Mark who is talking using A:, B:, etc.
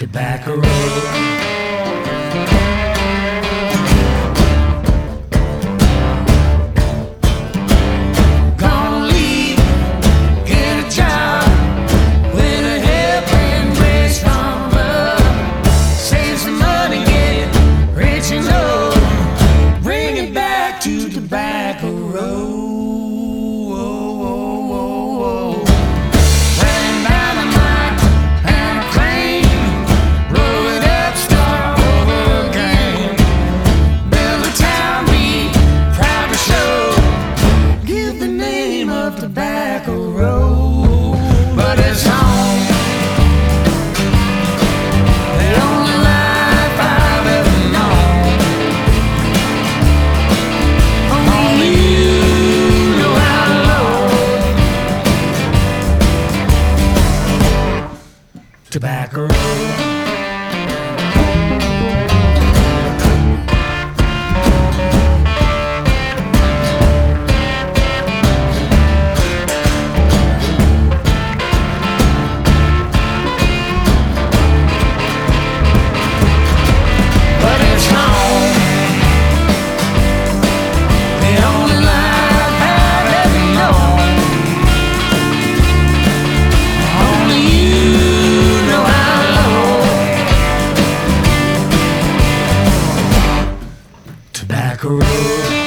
A: Tobacco Road. Tobacco Road. Running dynamite and a flame, blow it up, start over again. Build a town we proud to show. Give the name of Tobacco Road, but it's home. The only life I've ever known. Tobacco Road. Tobacco Road.